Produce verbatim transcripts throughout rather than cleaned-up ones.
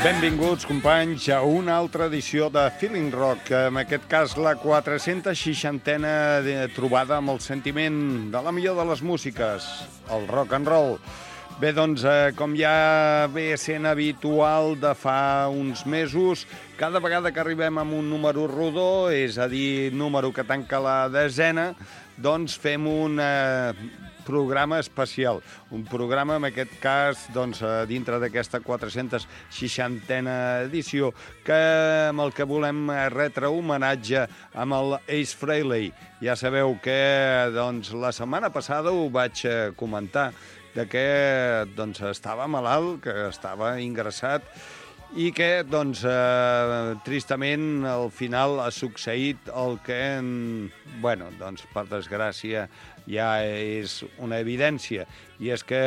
Benvinguts, companys, a una altra edició de Feeling Rock, en aquest cas la quatre-cents seixantena trobada amb el sentiment de la millor de les músiques, el rock and roll. Bé, doncs, eh, com ja ve sent habitual de fa uns mesos, cada vegada que arribem amb un número rodó, és a dir, número que tanca la desena, doncs fem un eh, programa especial. Un programa, en aquest cas, doncs, dintre d'aquesta quatre-cents seixantena edició, que amb el que volem retre homenatge amb el Ace Frehley. Ja sabeu que doncs, la setmana passada ho vaig comentar, de que doncs, estava malalt, que estava ingressat, i que, doncs, eh, tristament, al final ha succeït el que, bueno, doncs, per desgràcia, ja és una evidència, i és que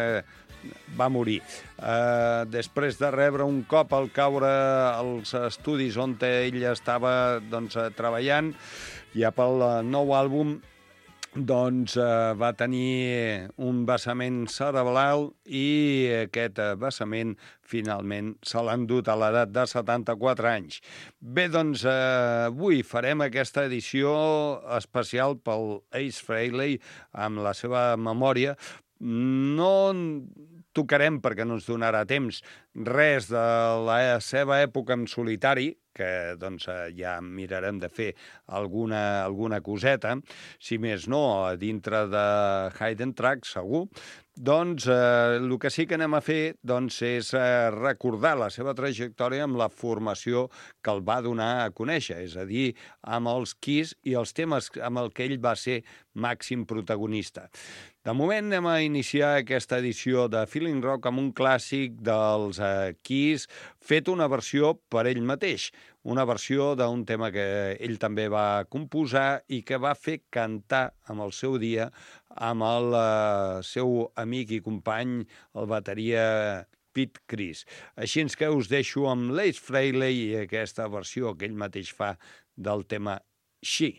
va morir. Eh, després de rebre un cop al caure als estudis on ell estava doncs, treballant, ja pel nou àlbum, doncs eh, va tenir un vessament cerebral i aquest vessament finalment se l'ha endut a l'edat de setanta-quatre anys. Bé, doncs eh, avui farem aquesta edició especial pel Ace Frehley amb la seva memòria. No tocarem, perquè no ens donarà temps, res de la seva època en solitari, que doncs, ja mirarem de fer alguna, alguna coseta, si més no, dintre de Hidden Track, segur. Doncs eh, el que sí que anem a fer doncs, és eh, recordar la seva trajectòria amb la formació que el va donar a conèixer, és a dir, amb els Kiss i els temes amb el que ell va ser màxim protagonista. De moment anem a iniciar aquesta edició de Feeling Rock amb un clàssic dels eh, Kiss, fet una versió per ell mateix, una versió d'un tema que ell també va composar i que va fer cantar amb el seu dia amb el eh, seu amic i company, el bateria Pete Chris. Així que us deixo amb l'Ace Frehley i aquesta versió que ell mateix fa del tema She.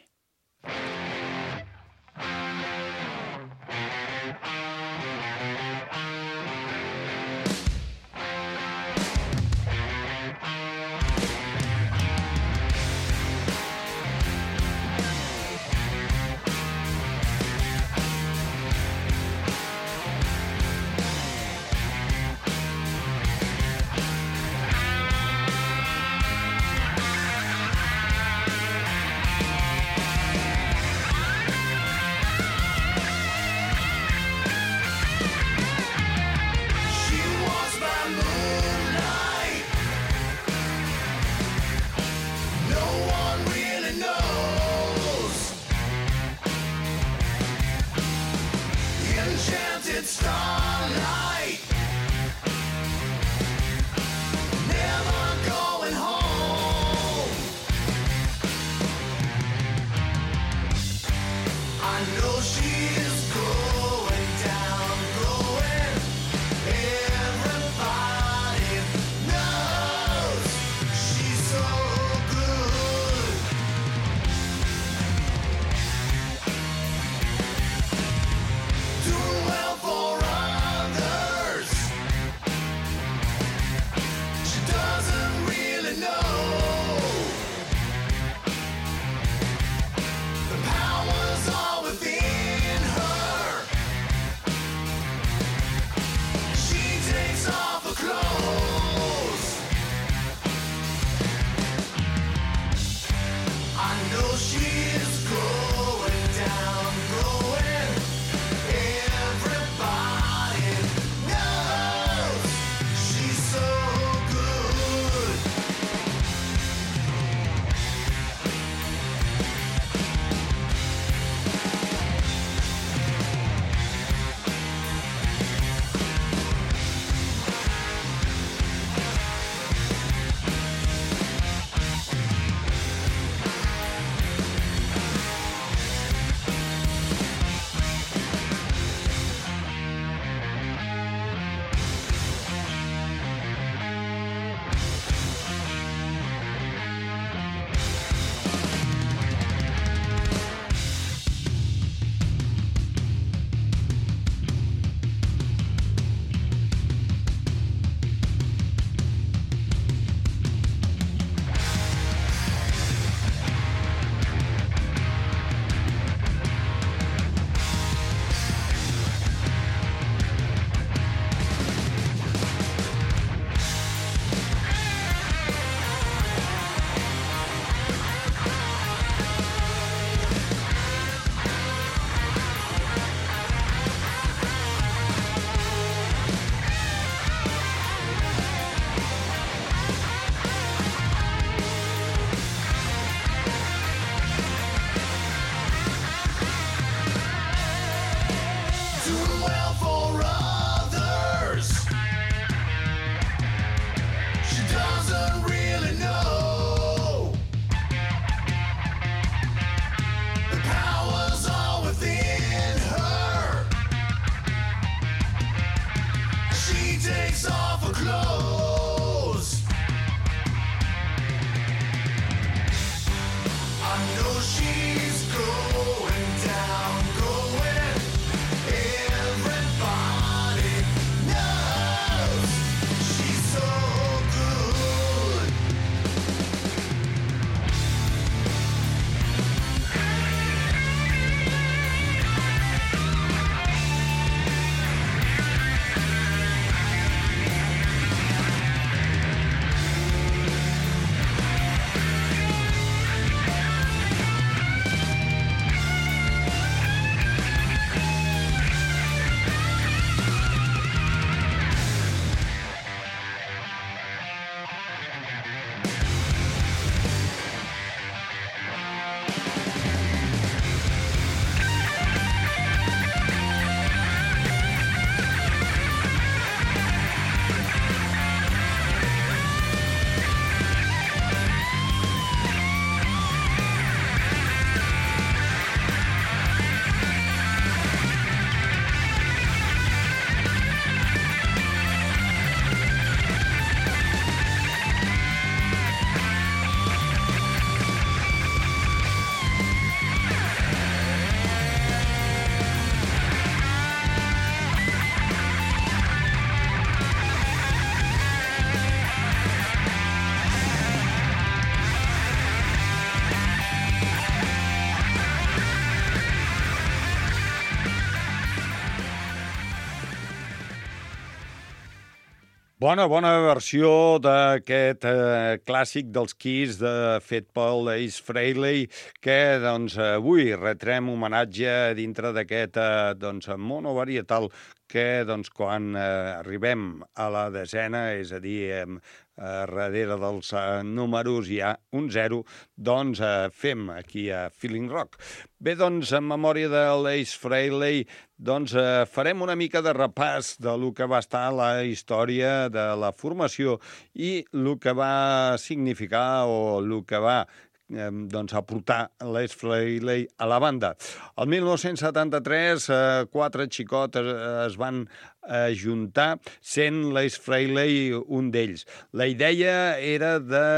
Bona, bona versió d'aquest eh, clàssic dels Kiss de, fet pel Ace Frehley, que doncs, avui retrem homenatge dintre d'aquest eh, doncs, monovarietal que doncs, quan eh, arribem a la desena, és a dir, eh, darrere dels eh, números hi ha un zero, doncs eh, fem aquí a Feeling Rock. Bé, doncs, en memòria de l'Ace Frehley, doncs eh, farem una mica de repàs de lo que va estar la història de la formació i el que va significar o el que va eh, doncs, aportar l'Ace Frehley a la banda. El mil nou-cents setanta-tres, eh, quatre xicotes es van ajuntar, sent l'Ace Frehley un d'ells. La idea era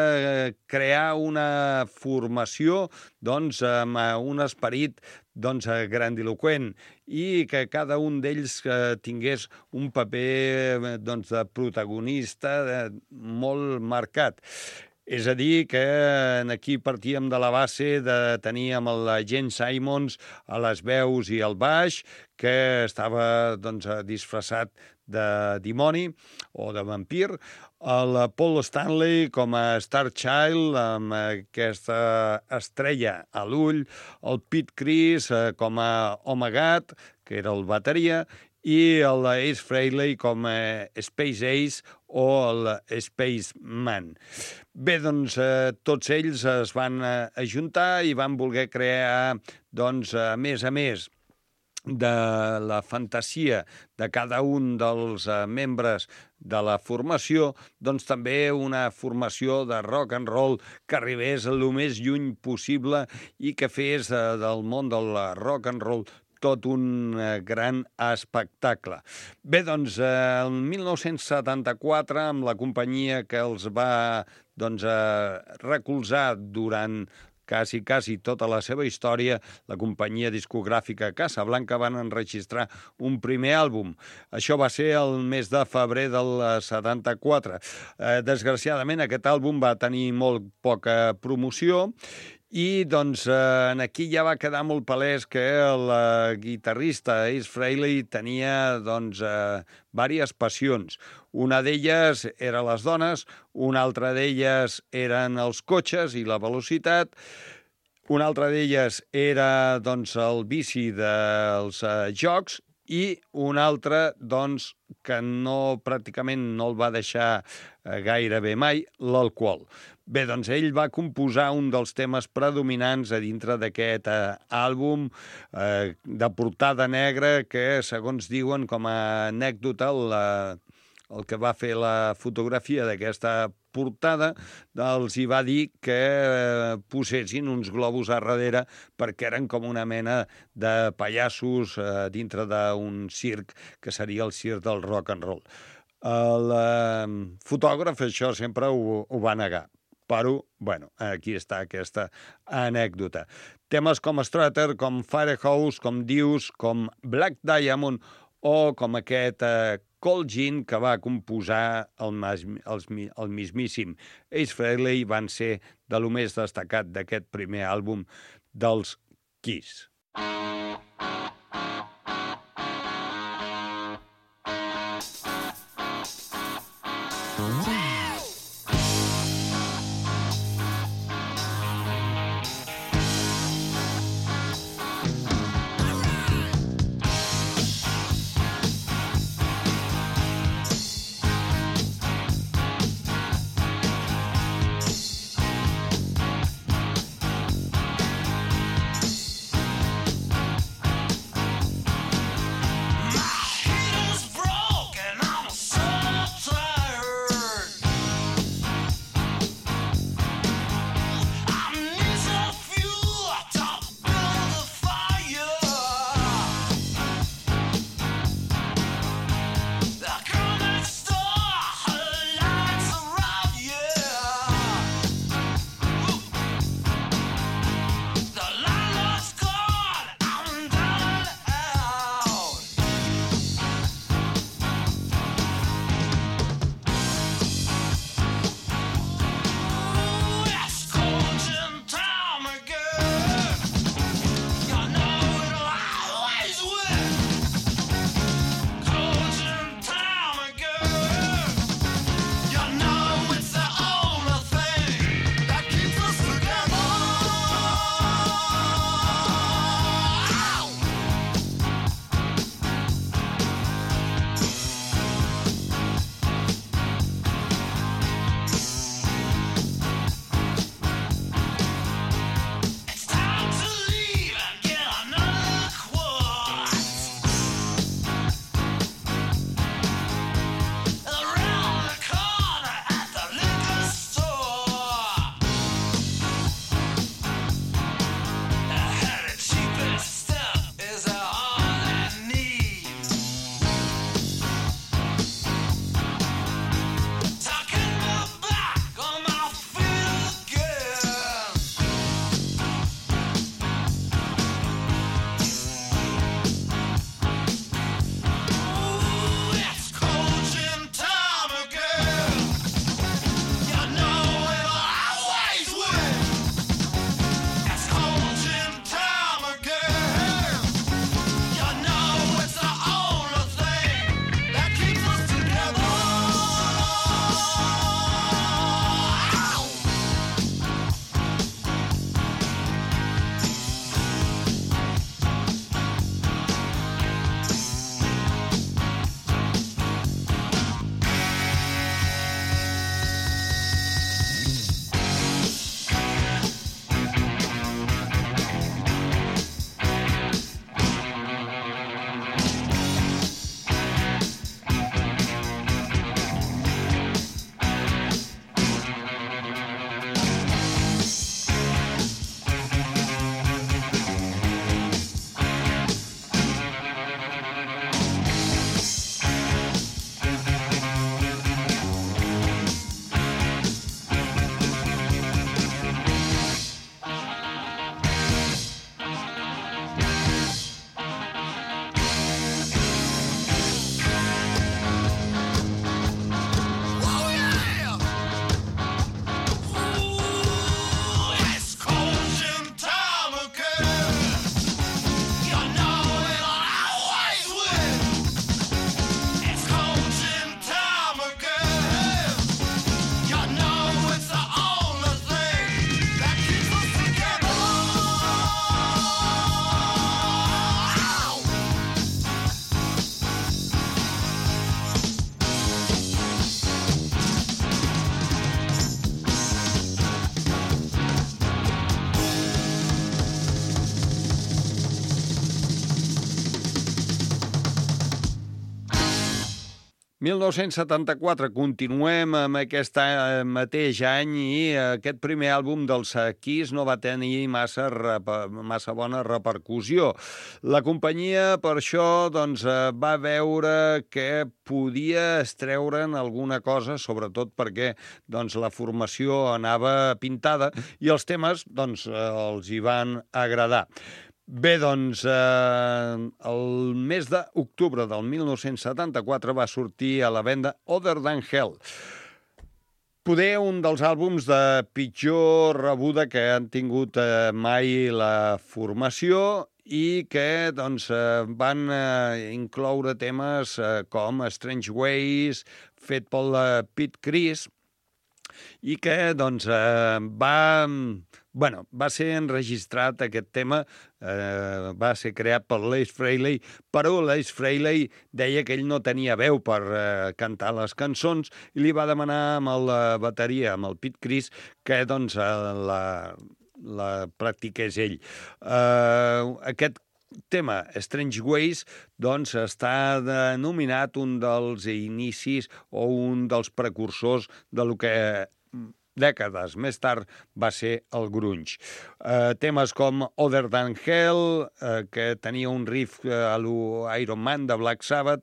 de crear una formació doncs, amb un esperit doncs, grandiloquent i que cada un d'ells eh, tingués un paper doncs, de protagonista de, molt marcat. És a dir, que aquí partíem de la base de tenir amb el Gene Simmons a les veus i el baix, que estava doncs, disfressat de dimoni o de vampir, el Paul Stanley com a Star Child, amb aquesta estrella a l'ull, el Pete Chris com a Home Gat, que era el bateria, i el Ace Frehley com a Space Ace o el Space Man. Bé, doncs, eh, tots ells es van eh, ajuntar i van voler crear, doncs, a més a més de la fantasia de cada un dels eh, membres de la formació, doncs també una formació de rock and roll que arribés el més lluny possible i que fes eh, del món del rock and roll tot un eh, gran espectacle. Bé, doncs, eh, el mil nou-cents setanta-quatre, amb la companyia que els va doncs, eh, recolzar durant quasi, quasi tota la seva història, la companyia discogràfica Casablanca, van enregistrar un primer àlbum. Això va ser el mes de febrer del setanta-quatre. Eh, desgraciadament, aquest àlbum va tenir molt poca promoció i doncs eh, aquí ja va quedar molt palès que el eh, guitarrista Ace Frehley tenia doncs eh, diverses passions. Una d'elles eren les dones, una altra d'elles eren els cotxes i la velocitat, una altra d'elles era doncs, el vici dels eh, jocs i una altra doncs, que no, pràcticament no el va deixar eh, gairebé mai, l'alcohol. Bé, doncs ell va composar un dels temes predominants a dintre d'aquest eh, àlbum eh, de portada negra que, segons diuen, com a anècdota, el, el que va fer la fotografia d'aquesta portada els hi va dir que eh, posessin uns globus a darrere perquè eren com una mena de pallassos eh, dintre d'un circ que seria el circ del rock and roll. El eh, fotògraf això sempre ho, ho va negar. Però, bueno, aquí està aquesta anècdota. Temes com Strutter, com Firehouse, com Deuce, com Black Diamond o com aquest eh, Cold Gin que va composar el, el, el mismíssim Ace Frehley van ser de lo més destacat d'aquest primer àlbum dels Kiss. My head is broken, I'm so tired. mil nou-cents setanta-quatre, continuem amb aquest mateix any i aquest primer àlbum dels Kiss no va tenir massa, massa bona repercussió. La companyia, per això, doncs, va veure que podia estreure'n alguna cosa, sobretot perquè doncs, la formació anava pintada i els temes doncs, els hi van agradar. Bé, doncs, eh, el mes d'octubre del mil nou-cents setanta-quatre va sortir a la venda Other Than Hell. Poder un dels àlbums de pitjor rebuda que han tingut eh, mai la formació i que doncs, eh, van eh, incloure temes eh, com Strange Ways, fet pel eh, Pete Chris, i que doncs, eh, va... Bueno, va ser enregistrat aquest tema, eh, va ser creat per l'Ace Frehley, però l'Ace Frehley deia que ell no tenia veu per eh, cantar les cançons i li va demanar amb la bateria, amb el Pete Chris, que doncs, eh, la, la practiqués ell. Eh, aquest tema, Strange Ways, doncs està denominat un dels inicis o un dels precursors de lo que dècades més tard va ser el grunge. Eh, temes com Other Than Hell, eh, que tenia un riff eh, a lo Iron Man de Black Sabbath,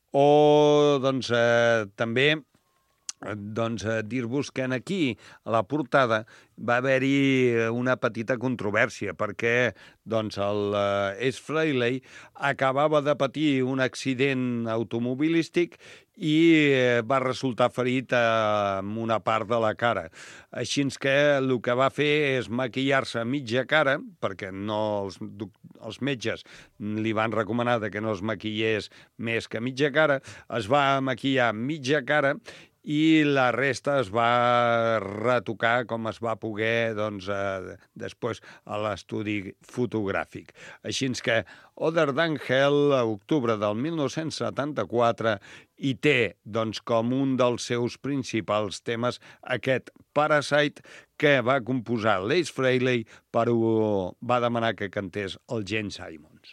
o doncs, eh, també doncs, eh, dir-vos que aquí, a la portada, va haver-hi una petita controvèrsia, perquè doncs, el eh, Ace Frehley acabava de patir un accident automobilístic i eh, va resultar ferit eh, amb una part de la cara. Així que el que va fer és maquillar-se mitja cara, perquè no els, els metges li van recomanar que no es maquillés més que mitja cara, es va maquillar mitja cara i la resta es va retocar com es va poder doncs, eh, després a l'estudi fotogràfic. Així que Other Than Hell, a octubre del mil nou-cents setanta-quatre, i té doncs, com un dels seus principals temes aquest Parasite que va composar l'Ace Frehley, però va demanar que cantés el Gene Simmons.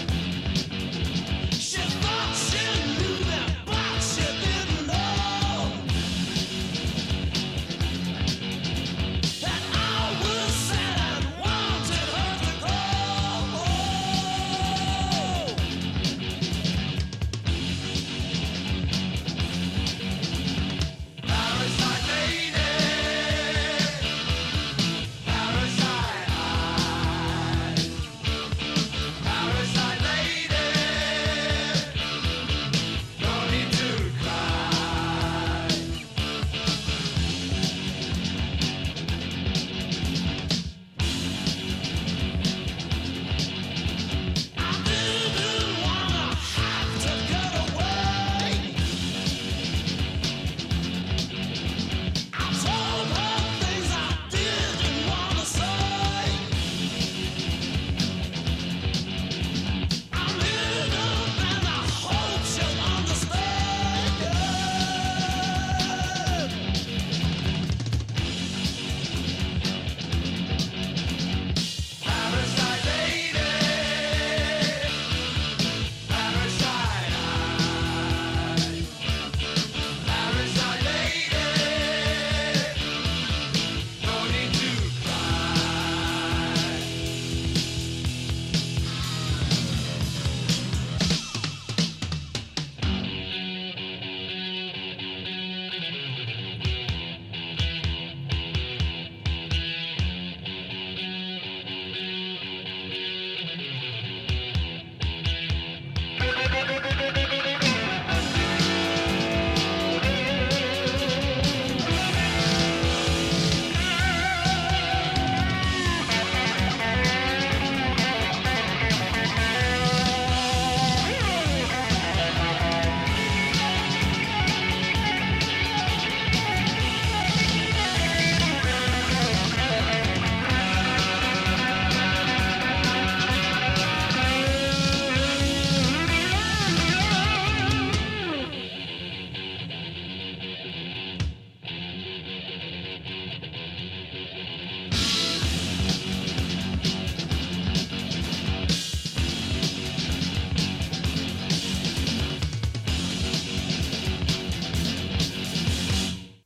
She thought she knew that, but she didn't know.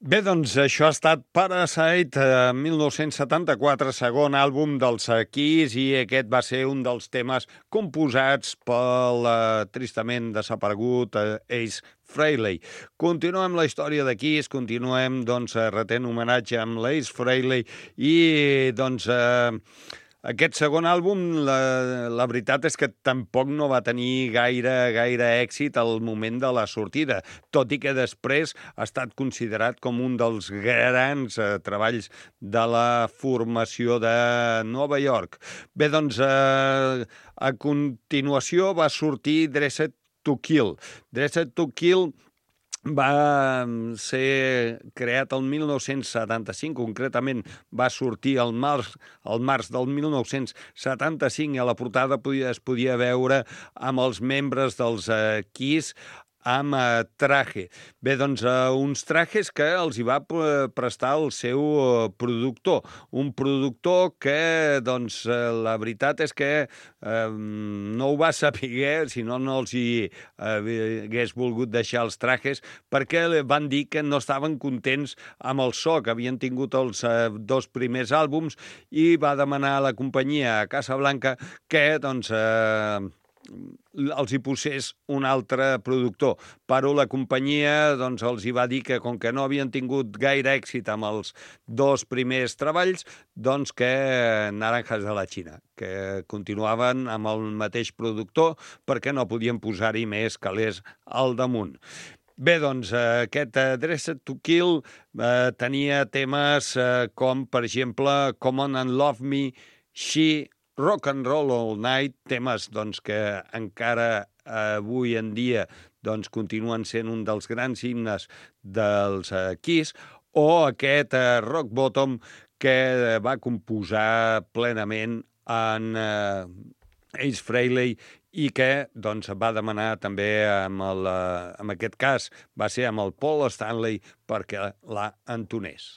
Bé, doncs això ha estat Parasite, eh, mil nou-cents setanta-quatre, segon àlbum dels Kiss, i aquest va ser un dels temes composats pel eh, tristament desaparegut eh, Ace Frehley. Continuem la història de Kiss, continuem doncs, retent homenatge amb l'Ace Frehley i doncs... Eh, Aquest segon àlbum, la, la veritat és que tampoc no va tenir gaire, gaire èxit al moment de la sortida, tot i que després ha estat considerat com un dels grans eh, treballs de la formació de Nova York. Bé, doncs, eh, a continuació va sortir Dressed to Kill. Dressed to Kill va ser creat el mil nou-cents setanta-cinc, concretament va sortir al març, al març del mil nou-cents setanta-cinc, i a la portada podia, es podia veure amb els membres dels eh, Kiss amb eh, traje. Bé, doncs, eh, uns trajes que els hi va prestar el seu eh, productor. Un productor que, doncs, eh, la veritat és que eh, no ho va saber, si no, no els hi eh, hagués volgut deixar els trajes, perquè van dir que no estaven contents amb el so, que havien tingut els eh, dos primers àlbums, i va demanar a la companyia, a Casablanca, que, doncs, eh, els hi posés un altre productor. Però la companyia doncs, els hi va dir que, com que no havien tingut gaire èxit amb els dos primers treballs, doncs que Naranjas de la Xina, que continuaven amb el mateix productor perquè no podien posar-hi més calés al damunt. Bé, doncs, aquest Dressed to Kill eh, tenia temes eh, com, per exemple, Come On and Love Me, She, Rock and Roll All Night, temes doncs, que encara eh, avui en dia doncs, continuen sent un dels grans himnes dels eh, Kiss, o aquest eh, Rock Bottom que va composar plenament en eh, Ace Frehley i que doncs, va demanar també, amb, el, eh, en aquest cas, va ser amb el Paul Stanley perquè la entonés.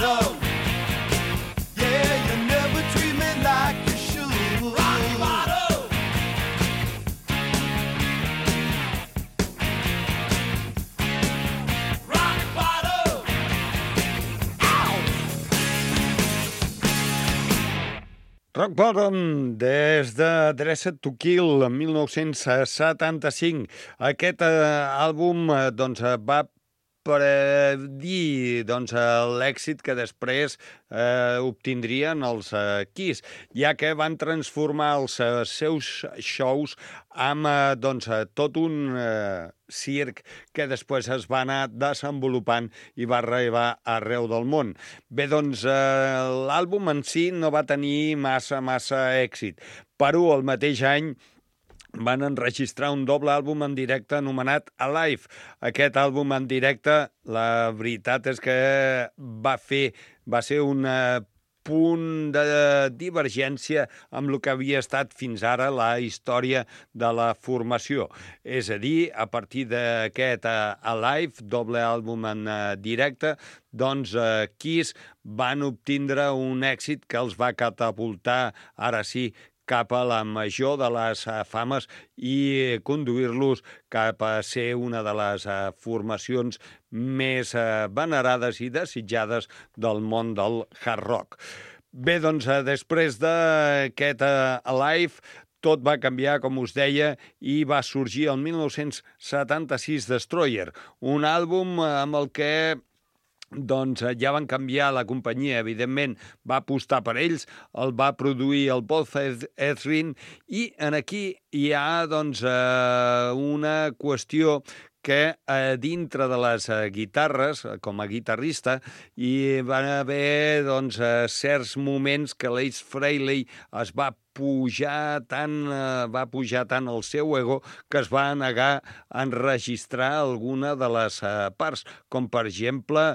bottom. Yeah, you never treat me like you should. Rock bottom. Rock bottom. Ow. Rock Bottom, des de Dressed to Kill, en mil nou-cents setanta-cinc. Aquest eh, àlbum eh, doncs, va predir doncs, l'èxit que després eh, obtindrien els eh, Kiss, ja que van transformar els eh, seus shows amb eh, doncs, tot un eh, circ que després es va anar desenvolupant i va arribar arreu del món. Bé, doncs, eh, l'àlbum en si no va tenir massa, massa èxit, però el mateix any van enregistrar un doble àlbum en directe anomenat Alive. Aquest àlbum en directe, la veritat és que va fer, va ser un punt de divergència amb el que havia estat fins ara la història de la formació. És a dir, a partir d'aquest Alive, doble àlbum en directe, doncs Kiss van obtindre un èxit que els va catapultar, ara sí, cap a la major de les fames i conduir-los cap a ser una de les formacions més venerades i desitjades del món del hard rock. Bé, doncs, després d'aquest Alive, tot va canviar, com us deia, i va sorgir el mil nou-cents setanta-sis Destroyer, un àlbum amb el que doncs ja van canviar la companyia, evidentment va apostar per ells, el va produir el Paul Ethridge, i en aquí hi ha doncs una qüestió que eh, dintre de les eh, guitarres, com a guitarrista, hi van haver doncs, eh, certs moments que l'Ace Frehley es va pujar tant, eh, va pujar tant el seu ego que es va negar a enregistrar alguna de les eh, parts, com per exemple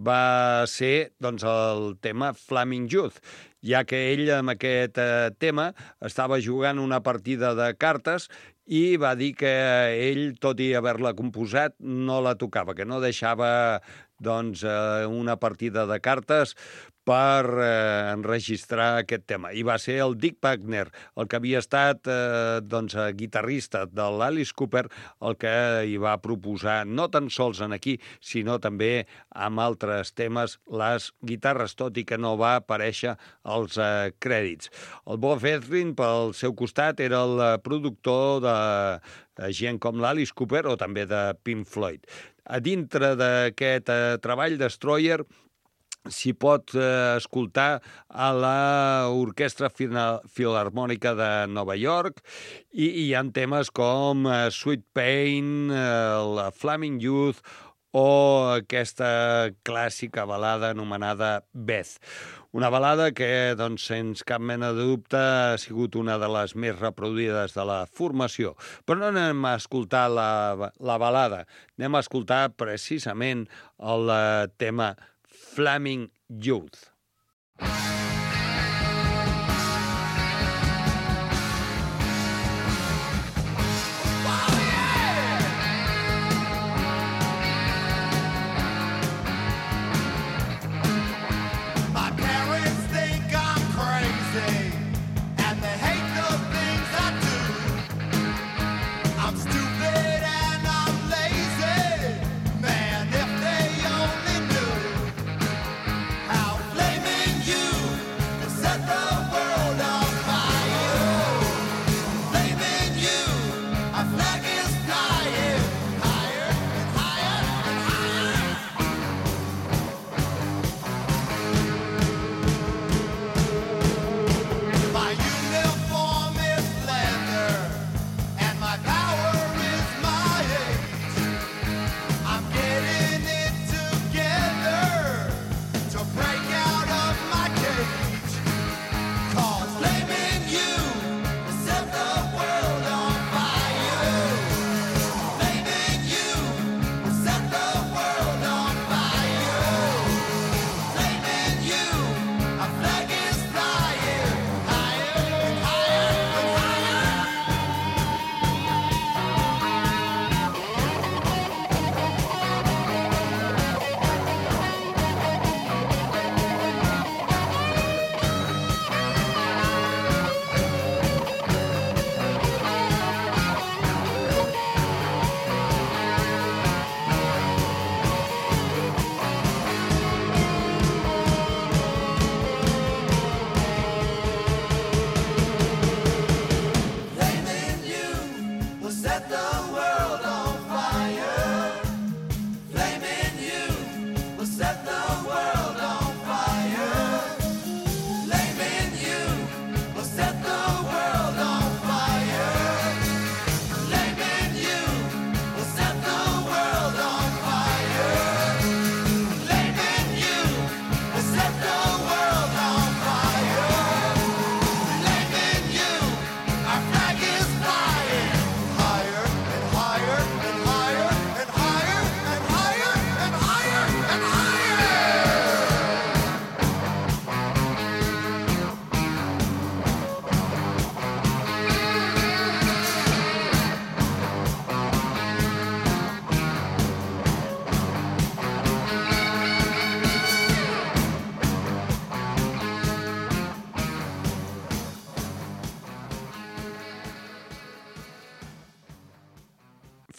va ser doncs, el tema Flaming Youth, ja que ell amb aquest eh, tema estava jugant una partida de cartes i va dir que ell, tot i haver-la composat, no la tocava, que no deixava doncs, una partida de cartes per eh, enregistrar aquest tema. I va ser el Dick Wagner, el que havia estat eh, doncs, guitarrista de l'Alice Cooper, el que hi va proposar, no tan sols en aquí, sinó també amb altres temes, les guitarres, tot i que no va aparèixer als eh, crèdits. El Bob Ezrin, pel seu costat, era el productor de gent com l'Alice Cooper o també de Pink Floyd. A dintre d'aquest eh, treball, Destroyer, s'hi pot eh, escoltar a l'Orquestra Filharmònica de Nova York i hi ha temes com eh, Sweet Pain, eh, la Flaming Youth o aquesta clàssica balada anomenada Beth. Una balada que, doncs, sense cap mena de dubte, ha sigut una de les més reproduïdes de la formació. Però no anem a escoltar la, la balada, anem a escoltar precisament el eh, tema Flaming Youth. Man, if they only knew how flaming you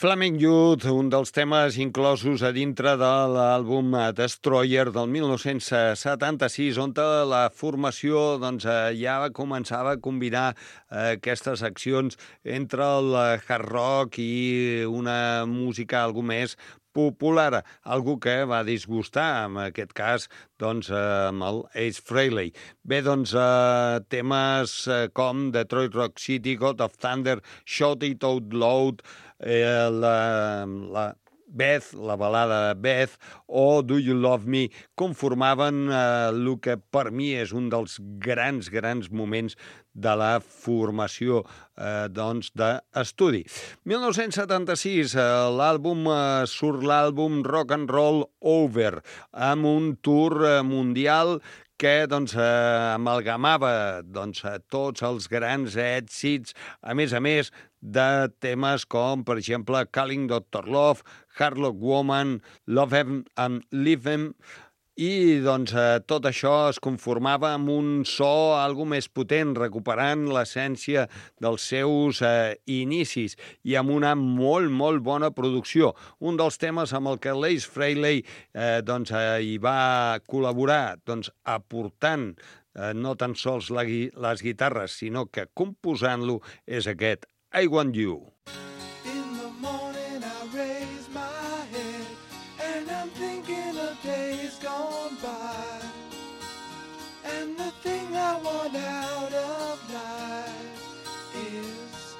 Flaming Youth, un dels temes inclosos a dintre de l'àlbum Destroyer del mil nou-cents setanta-sis, on la formació doncs, ja començava a combinar eh, aquestes accions entre el hard rock i una música algo més popular, algo que va disgustar, en aquest cas, doncs, amb el Ace Frehley. Bé, doncs, eh, temes eh, com Detroit Rock City, God of Thunder, Shout It Out Loud, eh, la, la Beth, la balada Beth, o Do You Love Me, conformaven eh, el que per mi és un dels grans, grans moments de la formació eh, doncs, d'estudi. mil nou-cents setanta-sis, eh, l'àlbum eh, surt l'àlbum Rock and Roll Over, amb un tour eh, mundial que doncs, eh, amalgamava doncs, tots els grans èxits, a més a més de temes com, per exemple, Calling doctor Love, Hardlock Woman, Love Em and Leave Em, i doncs, eh, tot això es conformava amb un so algo més potent, recuperant l'essència dels seus eh, inicis i amb una molt, molt bona producció. Un dels temes amb el que l'Ace Frehley eh, doncs, eh, hi va col·laborar, doncs, aportant eh, no tan sols la, les guitarres, sinó que composant-lo és aquest I Want You. In the morning I raise my head and I'm thinking of days gone by, and the thing I want out of life is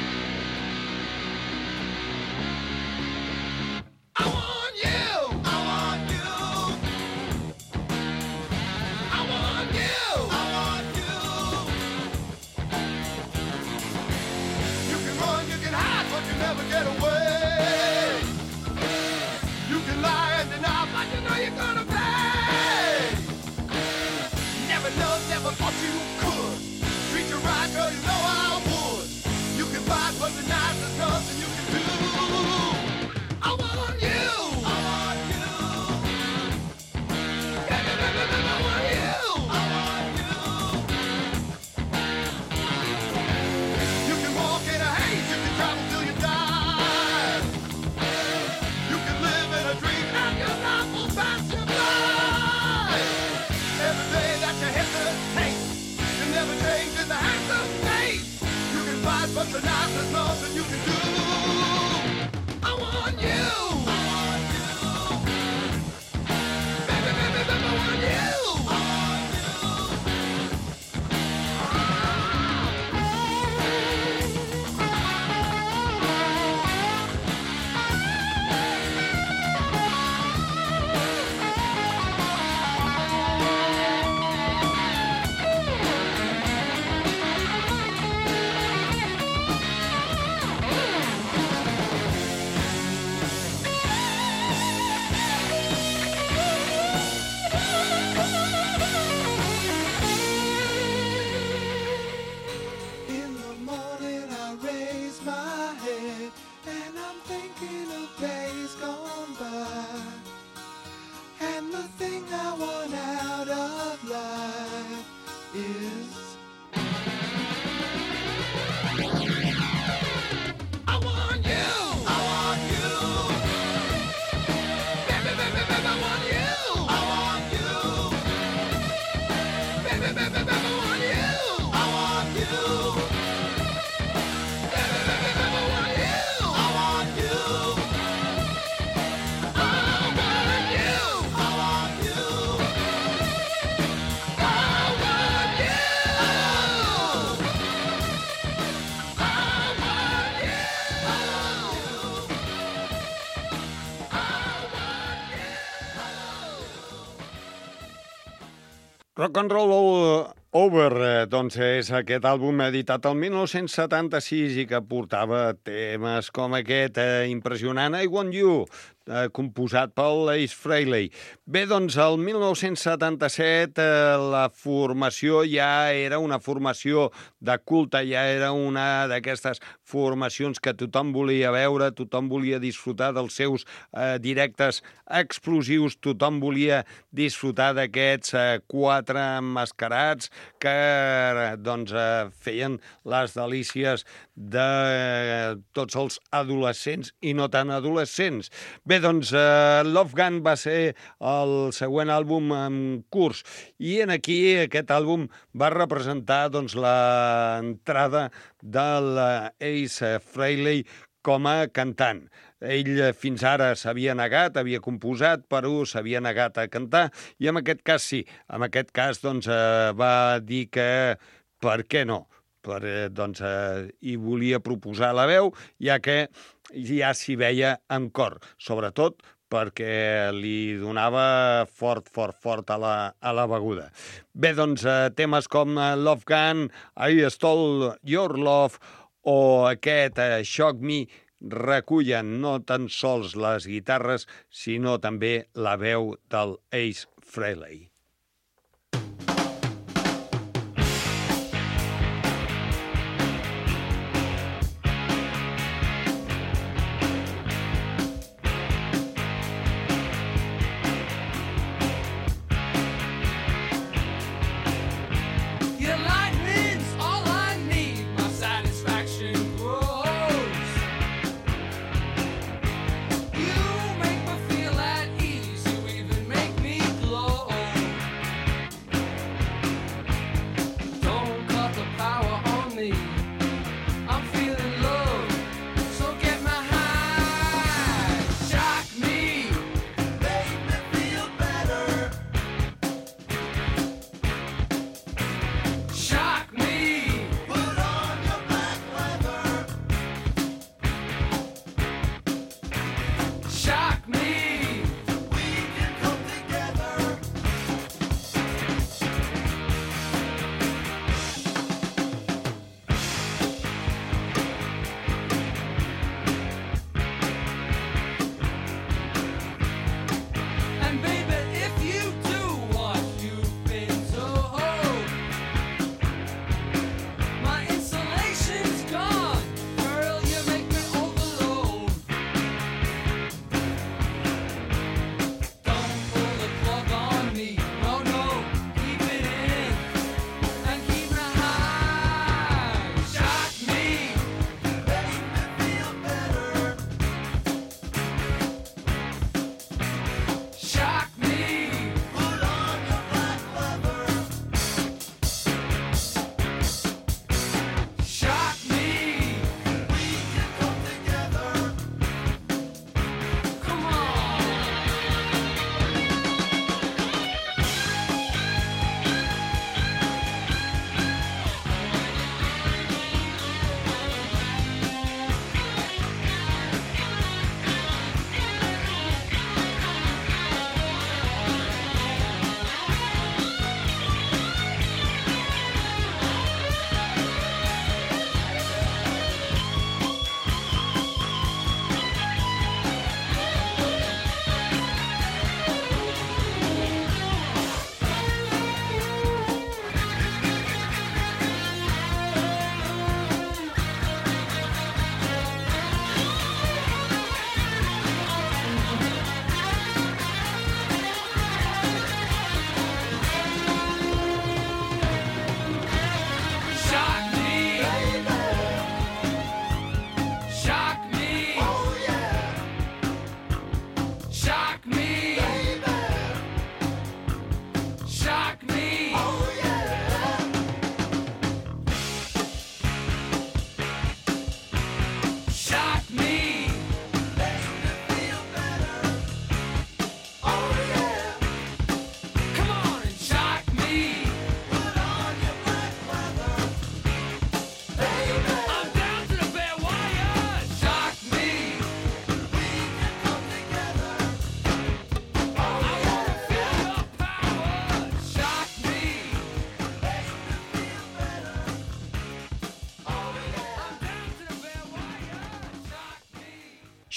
I want you, I want you, I want you, I want you. You can run, you can hide, but you never get away. You can lie and deny, but you know you're gonna pay. Never loved, never thought you could treat you right, girl, you know I would. You can fight, but tonight there's nothing you can do. I want you, I want you, baby, baby, baby, I want you, I want you. You can walk in a haze, you can travel till you die. You can live in a dream and your life will pass you by. Every day that you hesitate, you never change in the hands of fate. You can fight, but tonight there's nothing you can do. I want you, I want you, baby, baby, baby, I want you, I want you. In the morning I raise my head and I'm thinking of days gone by, and the thing I want out of life is I want you, I want you, baby, baby, baby, I want you, I want you, baby, baby, baby, I want you, I want you, baby, baby, baby, I want you, I want you, I want you, I want you, I want you. Rock and Roll Over, eh, doncs és aquest àlbum editat el mil nou-cents setanta-sis i que portava temes com aquest, eh, impressionant, I Want You. eh, composat pel Ace Frehley. Bé, doncs, el mil nou-cents setanta-set eh, la formació ja era una formació de culte, ja era una d'aquestes formacions que tothom volia veure, tothom volia disfrutar dels seus eh, directes explosius, tothom volia disfrutar d'aquests eh, quatre mascarats que eh, doncs, eh, feien les delícies de eh, tots els adolescents i no tan adolescents. Bé, doncs, eh, Love Gun va ser el següent àlbum en curs i en aquí aquest àlbum va representar doncs, l'entrada de l'Ace Frehley com a cantant. Ell fins ara s'havia negat, havia composat, però s'havia negat a cantar, i en aquest cas sí, en aquest cas doncs, eh, va dir que per què no? Per, eh, doncs, eh, hi volia proposar la veu, ja que ja s'hi veia en cor, sobretot perquè li donava fort, fort, fort a la, a la beguda. Bé, doncs, eh, temes com Love Gun, I Stole Your Love o aquest eh, Shock Me recullen no tan sols les guitarres, sinó també la veu del Ace Frehley. You make me feel at ease. You even make me glow.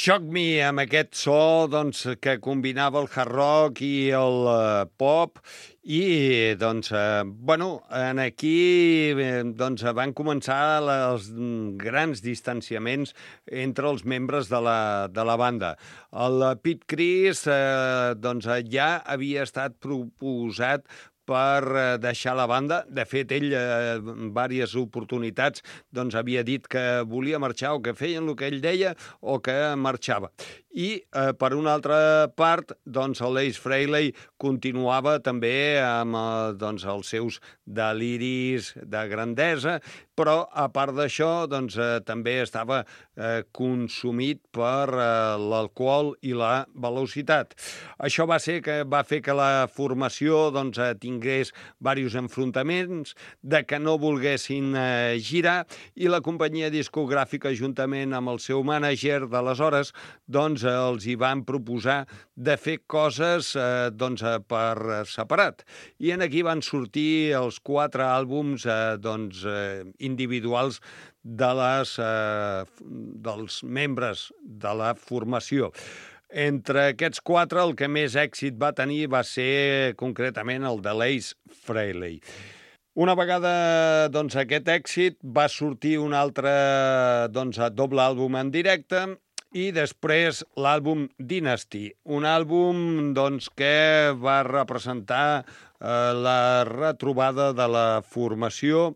Shock Me, amb aquest so doncs, que combinava el hard rock i el uh, pop, i doncs, eh, bueno, en aquí eh, doncs, van començar els grans distanciaments entre els membres de la, de la banda. El Pete Chris eh, doncs, ja havia estat proposat per deixar la banda. De fet, ell, eh, en diverses oportunitats, doncs, havia dit que volia marxar o que feien el que ell deia o que marxava. I, eh, per una altra part, doncs, l'Ace Frehley continuava també amb eh, doncs, els seus deliris de grandesa, però, a part d'això, doncs, eh, també estava eh, consumit per eh, l'alcohol i la velocitat. Això va ser que va fer que la formació doncs, eh, tingués diversos enfrontaments, de que no volguessin eh, girar, i la companyia discogràfica, juntament amb el seu mànager d'aleshores, doncs, eh, els hi van proposar de fer coses eh, doncs, eh, per separat. I en aquí van sortir els quatre àlbums eh, doncs, eh, individuals de les, eh, dels membres de la formació. Entre aquests quatre, el que més èxit va tenir va ser concretament el de l'Ace Frehley. Una vegada doncs, aquest èxit, va sortir un altre doncs, doble àlbum en directe, i després l'àlbum Dynasty, un àlbum doncs, que va representar eh, la retrobada de la formació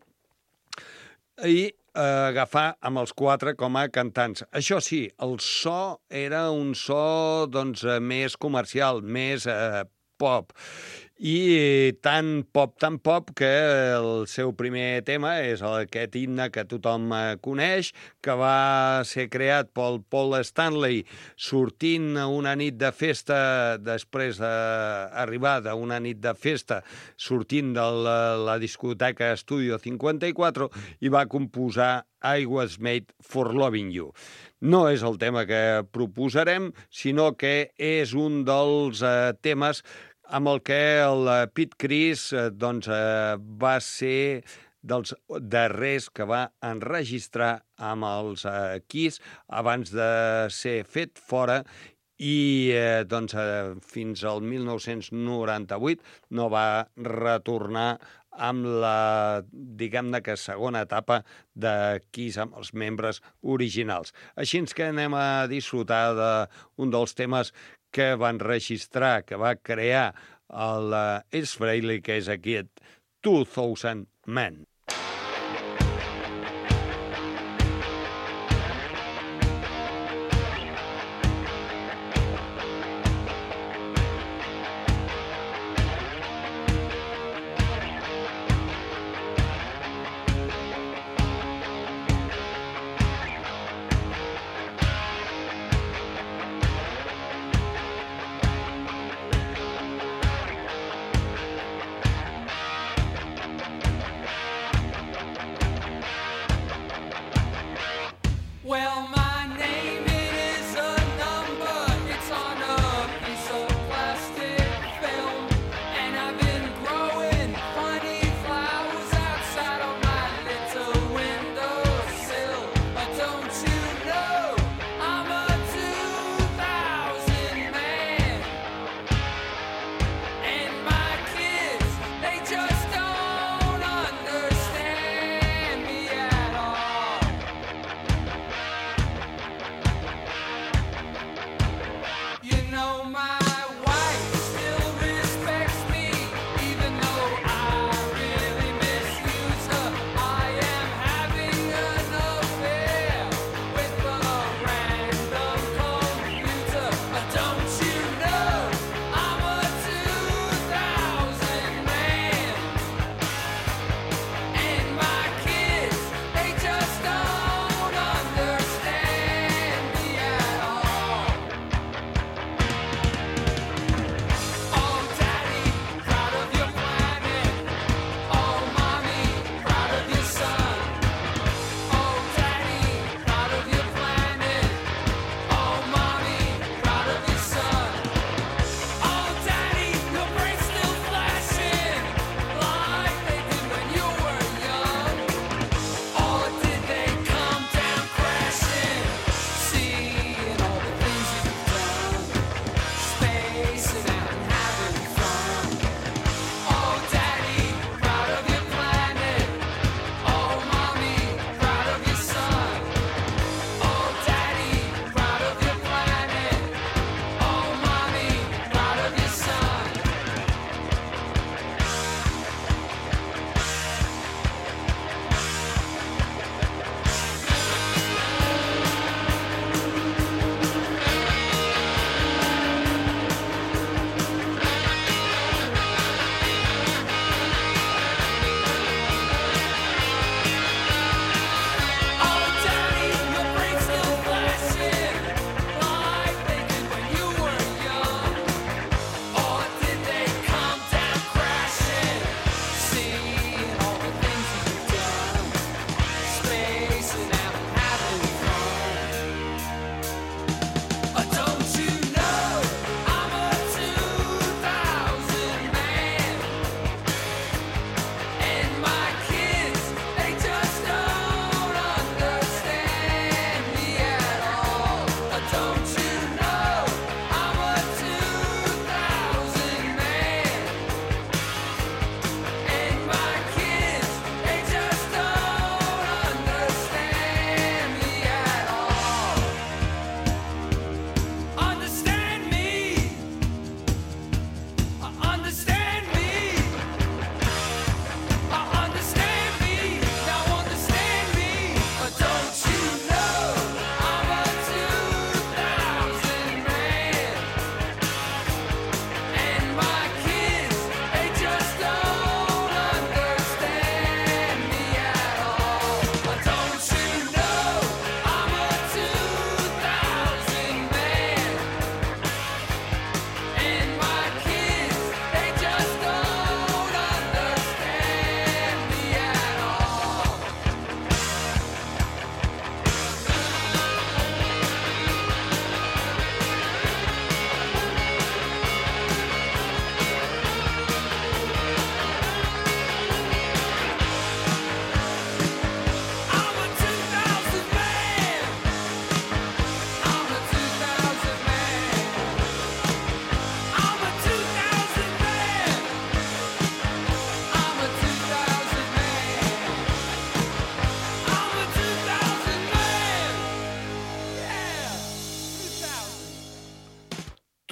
i eh, agafar amb els quatre com a cantants. Això sí, el so era un so doncs, més comercial, més eh, pop. I tan pop, tan pop, que el seu primer tema és aquest himne que tothom coneix, que va ser creat pel Paul Stanley sortint una nit de festa, després d'arribar d'una nit de festa, sortint de la, la discoteca Studio cinquanta-quatre, i va composar I Was Made for Loving You. No és el tema que proposarem, sinó que és un dels eh, temes amb el que el Pete Chris eh, doncs, eh, va ser dels darrers que va enregistrar amb els eh, Kiss abans de ser fet fora, i eh, doncs, eh, fins al mil nou-cents noranta-vuit no va retornar amb la, diguem-ne que segona etapa de Kiss amb els membres originals. Així que anem a disfrutar d'un dels temes que van registrar, que va crear el Ace Frehley, que és aquest two thousand Men.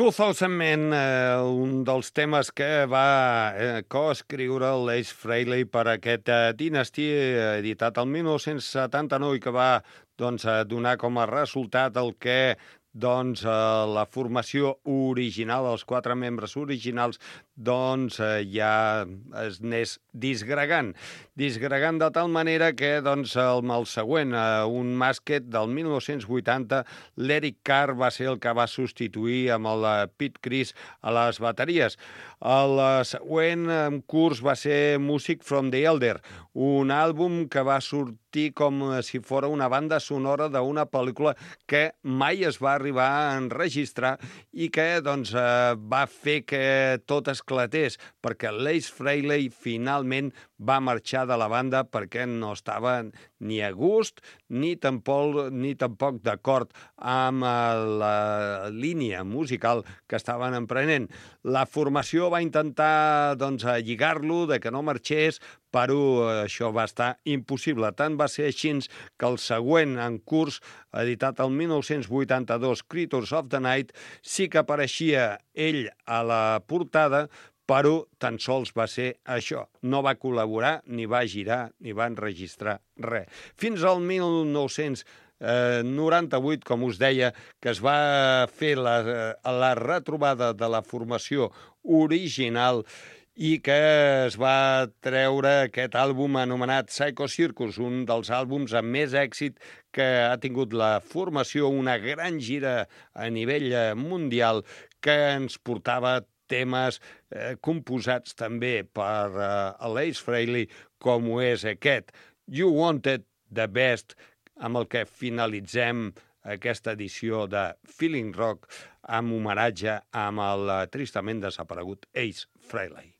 dos mil Man, eh, un dels temes que va eh, coescriure l'Ace Frehley per aquest eh, Dynasty, eh, editat el dinou setanta-nou, i que va doncs, eh, donar com a resultat el que doncs, eh, la formació original, els quatre membres originals, doncs eh, ja es anés disgregant. Disgregant de tal manera que doncs, el, el següent, eh, un Masket del dinou vuitanta, l'Eric Carr va ser el que va substituir amb el eh, Pete Chris a les bateries. El eh, següent en curs va ser Music from the Elder, un àlbum que va sortir com si fos una banda sonora d'una pel·lícula que mai es va arribar a enregistrar i que doncs, eh, va fer que tot esclatés, perquè l'Ace Frehley finalment va marxar de la banda perquè no estava ni a gust ni tampoc, ni tampoc d'acord amb la línia musical que estaven emprenent. La formació va intentar doncs, lligar-lo, de que no marxés, però això va estar impossible. Tant va ser així que el següent en curs, editat el dinou vuitanta-dos, Creatures of the Night, sí que apareixia ell a la portada, però tan sols va ser això. No va col·laborar, ni va girar, ni va enregistrar res. Fins al dinou noranta-vuit, com us deia, que es va fer la, la retrobada de la formació original i que es va treure aquest àlbum anomenat Psycho Circus, un dels àlbums amb més èxit que ha tingut la formació, una gran gira a nivell mundial que ens portava temes eh, composats també per eh, l'Ace Frehley, com ho és aquest You Wanted the Best, amb el que finalitzem aquesta edició de Feeling Rock amb homenatge amb el tristament desaparegut Ace Frehley.